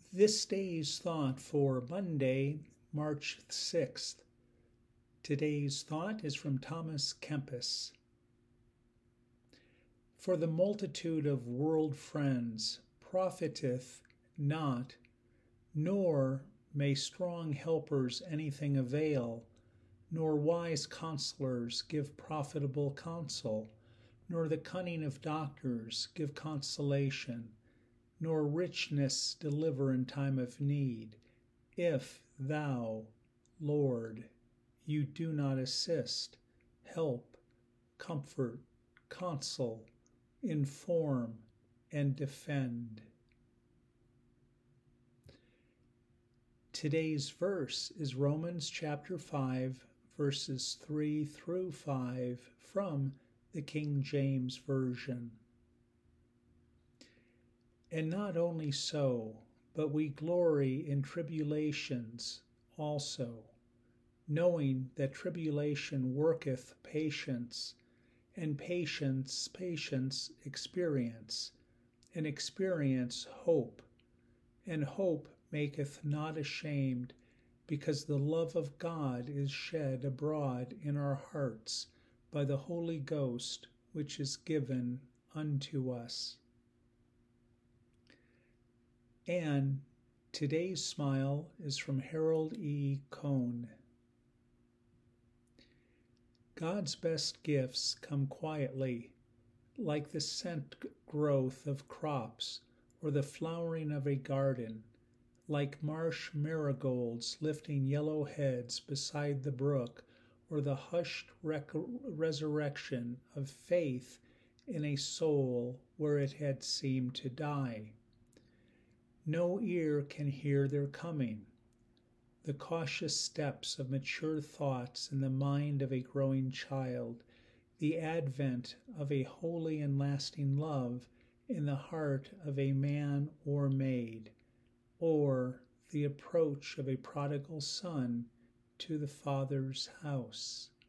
This day's thought for Monday, March 6th. Today's thought is from Thomas Kempis. For the multitude of world friends profiteth not, nor may strong helpers anything avail, nor wise counselors give profitable counsel, nor the cunning of doctors give consolation, nor richness deliver in time of need, if thou, Lord, you do not assist, help, comfort, counsel, inform, and defend. Today's verse is Romans chapter 5, verses 3 through 5 from the King James Version. And not only so, but we glory in tribulations also, knowing that tribulation worketh patience, and patience experience, and experience hope, and hope maketh not ashamed, because the love of God is shed abroad in our hearts by the Holy Ghost, which is given unto us. And today's smile is from Harold E. Cohn. God's best gifts come quietly, like the scent growth of crops or the flowering of a garden, like marsh marigolds lifting yellow heads beside the brook, or the hushed resurrection of faith in a soul where it had seemed to die. No ear can hear their coming. The cautious steps of mature thoughts in the mind of a growing child, the advent of a holy and lasting love in the heart of a man or maid, or the approach of a prodigal son to the Father's house.